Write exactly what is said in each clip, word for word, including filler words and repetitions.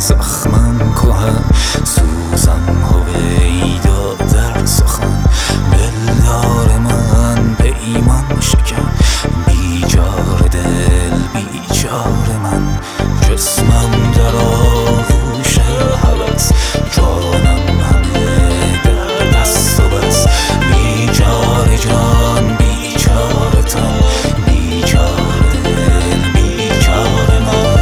زخمم کهن، سوزم هویدا در سخن. دلدار من پیمان شکن، بیچاره دل بیچاره من. جسمم در آغوش هوس، جانم همه در دست و بس. بیچاره جان بیچاره تن، بیچاره دل بیچاره من.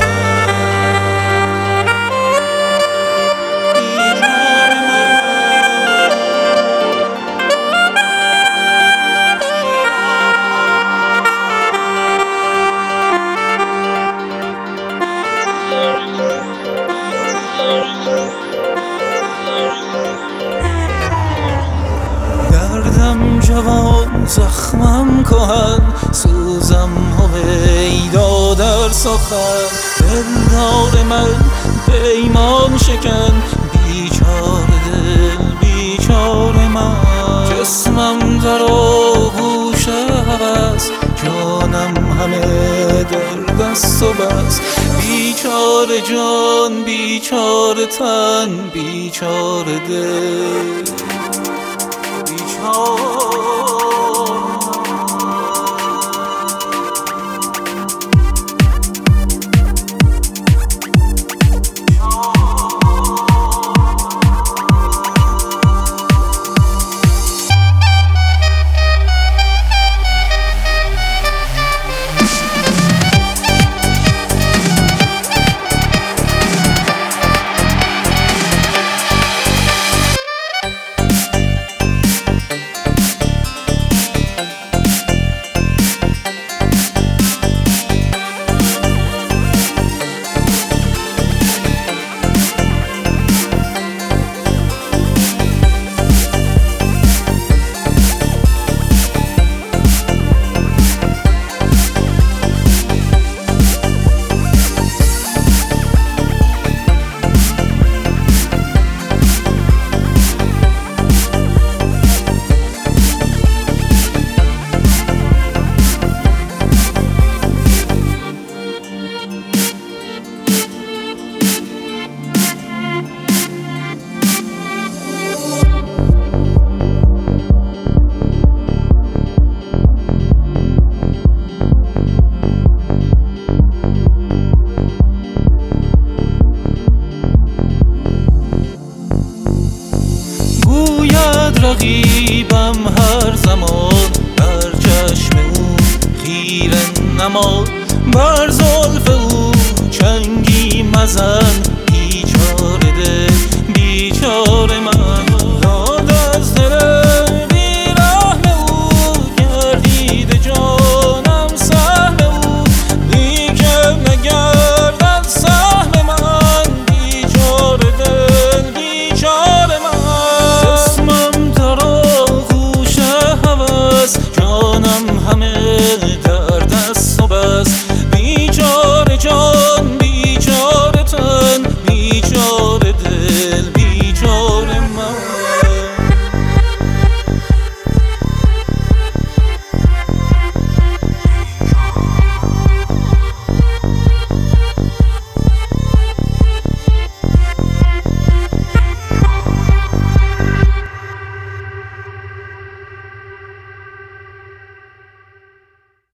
دردم جوان زخمم کهن، سوزم هویدا در سخن. دلدار من پیمان شکن، بیچاره دل بیچاره من. جسمم در آغوش هوس، جانم همه در دست و بس. بیچاره جان بیچاره تن، بیچاره دل بیچاره. رقیبم هر زمان، بر چشم او خیره نما. بر زلف او چنگی مزن، بیچاره دل بیچاره من.